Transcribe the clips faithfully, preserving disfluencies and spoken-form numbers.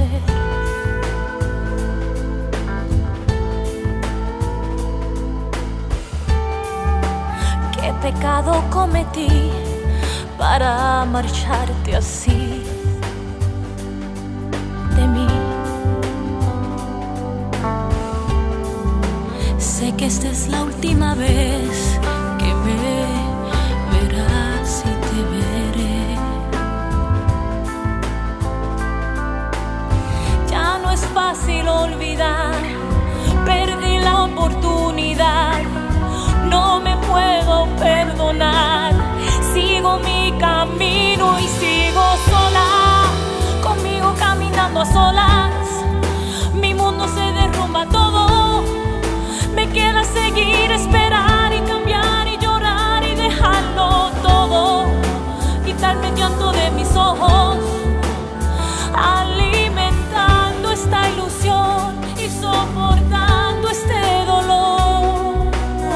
¿Qué pecado cometí para marcharte así de mí? Sé que esta es la última vez que me verás y te veré. Ya no es fácil olvidar, perdí la oportunidad, no me puedo perdonar. Sigo mi camino y sigo sola, conmigo caminando a solas. Mi mundo se derrumba todo, me queda seguir, esperar y cambiar y llorar y dejarlo todo. Quitarme el llanto de mis ojos, alimentando esta ilusión y soportando este dolor.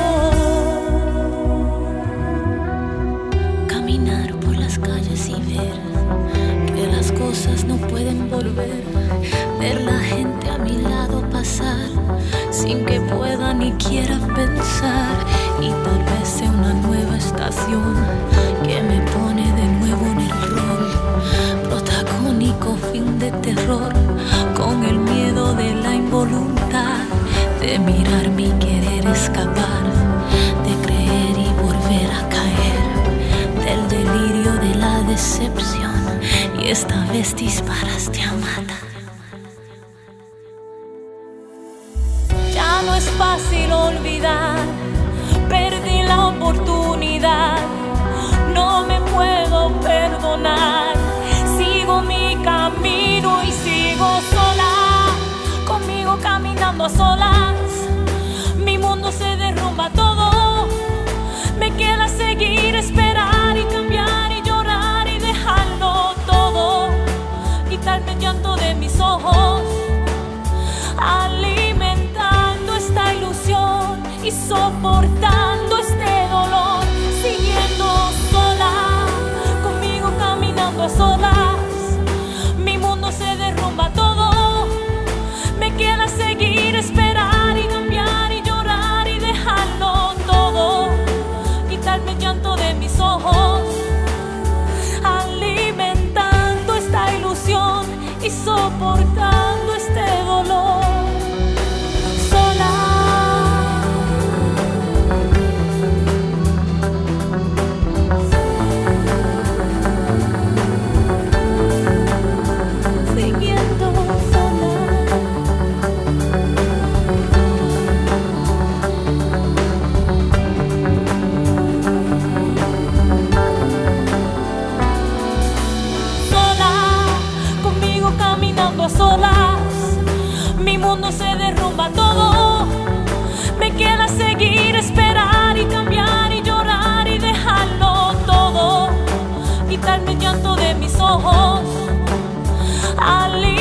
Caminar por las calles y ver que las cosas no pueden volver. Ver la gente a mi lado pasar sin que pueda ni quiera pensar. Y tal vez sea una nueva estación que me pone de nuevo en el rol protagónico, fin de terror, con el miedo de la involuntad de mirarme y querer escapar, de creer y volver a caer, del delirio de la decepción. Y esta vez disparaste a matar. No es fácil olvidar, perdí la oportunidad, no me puedo perdonar. Sigo mi camino y sigo sola, conmigo caminando a solas. Mi mundo se derrumba todo, me queda seguir, esperar y cambiar y llorar y dejarlo todo. Quitarme el llanto de mis ojos, alimentando esta ilusión y soportando este dolor. Siguiendo sola, conmigo caminando a solas. Mi mundo se derrumba todo, me queda seguir, esperar y cambiar y llorar y dejarlo todo. Quitarme el llanto de mis ojos, alimentando esta ilusión y soportando este dolor. A solas, mi mundo se derrumba todo, me queda seguir, esperar y cambiar y llorar y dejarlo todo. Quitarme el llanto de mis ojos, al